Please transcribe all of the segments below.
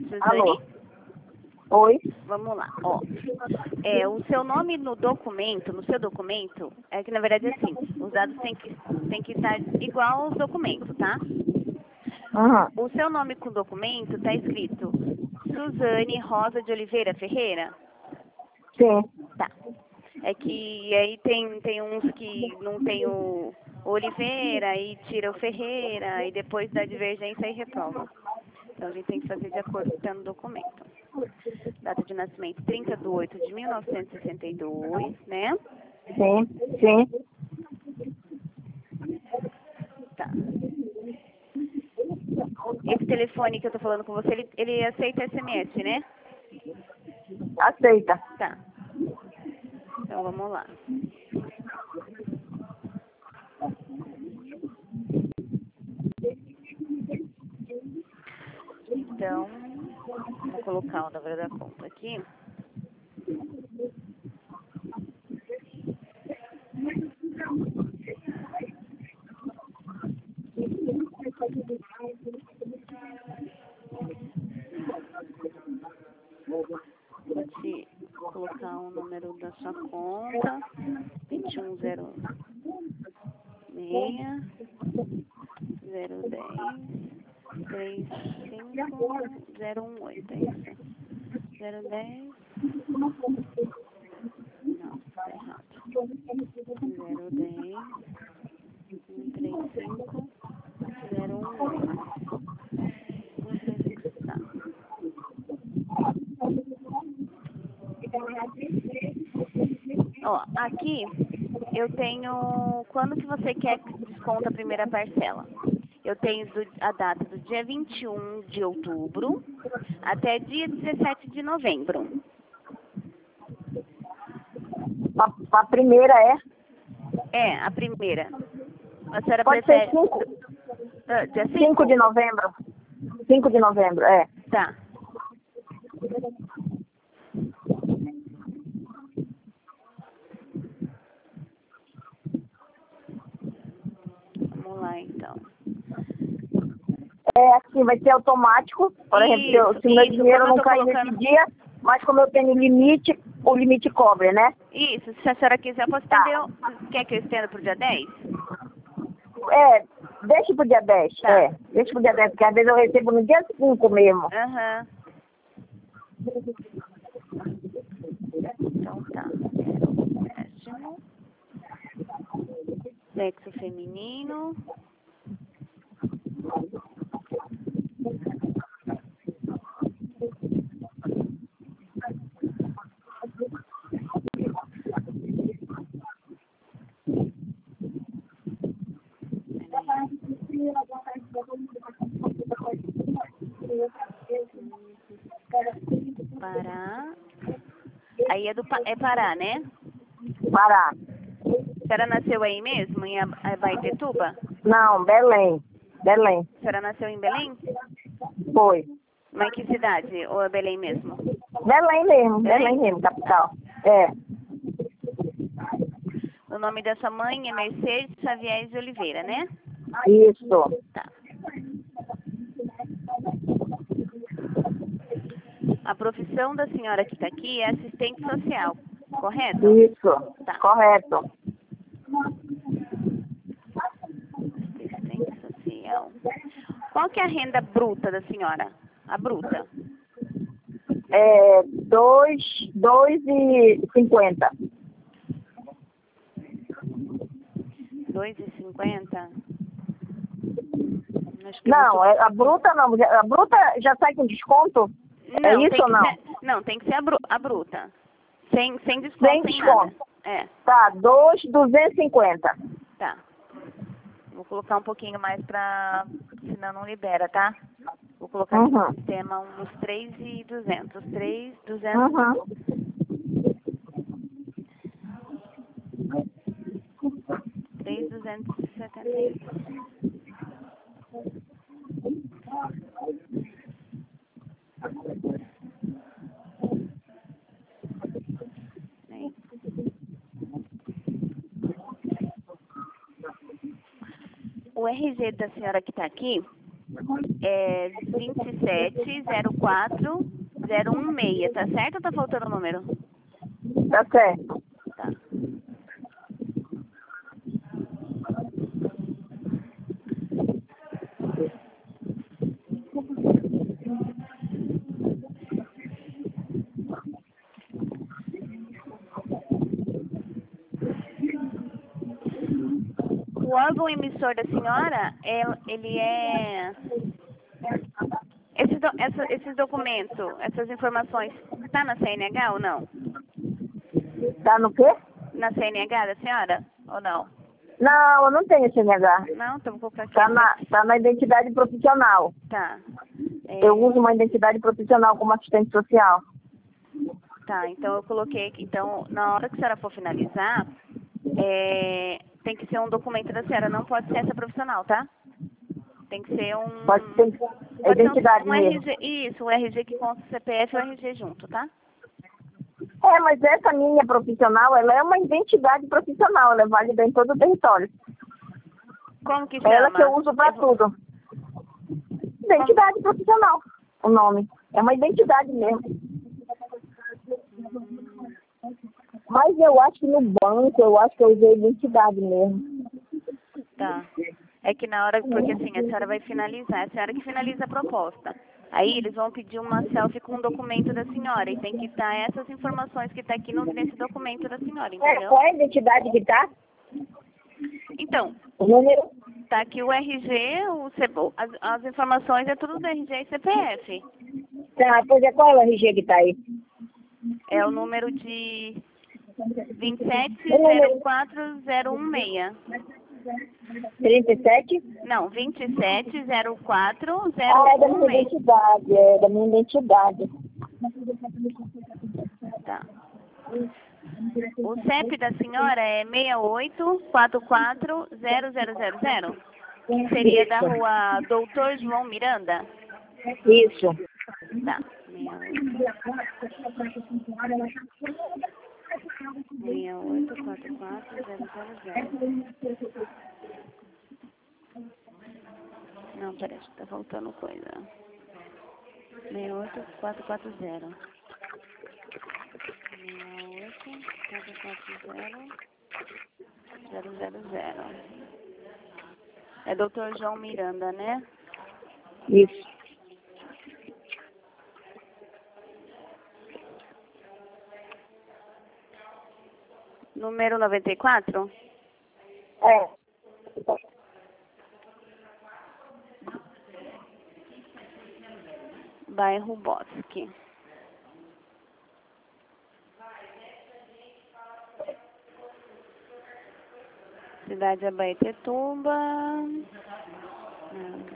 Suzane? Alô? Oi? Vamos lá, ó. O seu nome no documento, no seu documento, é que na verdade é assim, os dados têm que estar igual aos documentos, tá? Uhum. O seu nome com o documento está escrito Suzane Rosa de Oliveira Ferreira? Sim. Tá. É que aí tem uns que não tem o Oliveira e tira o Ferreira e depois dá divergência e reprova. Então a gente tem que fazer de acordo com o que está no documento. Data de nascimento 30/8/1962, né? Sim. Sim. Tá. Esse telefone que eu tô falando com você, ele aceita SMS, né? Aceita. Tá. Então vamos lá. Então, vou colocar o número da conta aqui. Vou te colocar o número da sua conta. 2106-010-35-018, é isso? 010, não, tá errado. 010-135-018. Vamos ver se está. Ó, aqui eu tenho quando que você quer que desconta a primeira parcela. Eu tenho a data do dia 21 de outubro até dia 17 de novembro. A primeira é? É, a primeira. A senhora Pode prefere... ser 5. dia 5 de novembro. 5 de novembro, é. Tá. Vamos lá, então. É assim, vai ser automático. Por exemplo, se o meu dinheiro não cair nesse dia, mas como eu tenho limite, o limite cobre, né? Isso, se a senhora quiser, eu posso estender. Quer que eu estenda para o dia 10? É, deixa pro dia 10. Tá. É, deixa pro dia 10, porque às vezes eu recebo no dia 5 mesmo. Aham. Então tá. Décimo. Sexo feminino. Pará. Aí é Pará, né? Pará. A senhora nasceu aí mesmo, em Abaetetuba? Não, Belém. Belém. A senhora nasceu em Belém? Foi. Mas em que cidade? Ou é Belém mesmo? Belém mesmo, Belém mesmo, capital. É. O nome da sua mãe é Mercedes Xavier de Oliveira, né? Isso. Tá. A profissão da senhora que está aqui é assistente social, correto? Isso. Tá. Correto. Assistente social. Qual que é a renda bruta da senhora? A bruta? É 2,50. 2,50? Não, a bruta não. A bruta já sai com desconto? Não, É isso ou não? Não, tem que ser a bruta. Sem desconto, Sem sem desconto. nada. É. Tá, 2,250. Tá. Vou colocar um pouquinho mais pra... Senão não libera, tá? Vou colocar aqui no sistema uns 3.200. 3.200. Uhum. 3.271. O RG da senhora que está aqui É 2704016, tá certo ou tá faltando o número? Tá certo. Tá. O órgão emissor da senhora, ele é... Esses documentos, essas informações, tá na CNH ou não? Tá no quê? Na CNH da senhora ou não? Não, eu não tenho CNH. Não, então vou colocar aqui. Tá na identidade profissional. Tá. Eu uso uma identidade profissional como assistente social. Tá, então eu coloquei aqui. Então, na hora que a senhora for finalizar, tem que ser um documento da senhora, não pode ser essa profissional, tá? Tem que ser um... Pode ser a identidade um mesmo. RG, isso, o RG que consta o CPF e o RG junto, tá? Mas essa minha profissional, ela é uma identidade profissional, ela é válida em todo o território. Como que chama? É ela que eu uso para tudo. Identidade profissional, o nome. É uma identidade mesmo. Mas eu acho que no banco, eu acho que eu usei identidade mesmo. Tá. É que na hora, porque assim, a senhora vai finalizar, a senhora que finaliza a proposta. Aí eles vão pedir uma selfie com o documento da senhora e tem que estar essas informações que tá aqui nesse documento da senhora, entendeu? Qual é a identidade que tá? Então, O número? tá aqui o RG, as informações é tudo do RG e CPF. Tá, pois é, qual é o RG que tá aí? É o número de 2704016. 37? Não, 2704016. É da minha identidade, Tá. O CEP da senhora é 68440000, que seria da rua Doutor João Miranda? Isso. Tá. 68440000. Não, peraí, acho que tá faltando coisa. 68440. 6844000. É Dr. João Miranda, né? Isso. Número 94? É. Bairro Bosque. Cidade Abaetetuba. Não,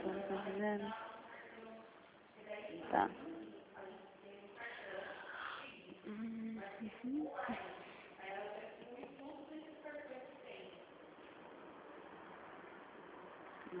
tá.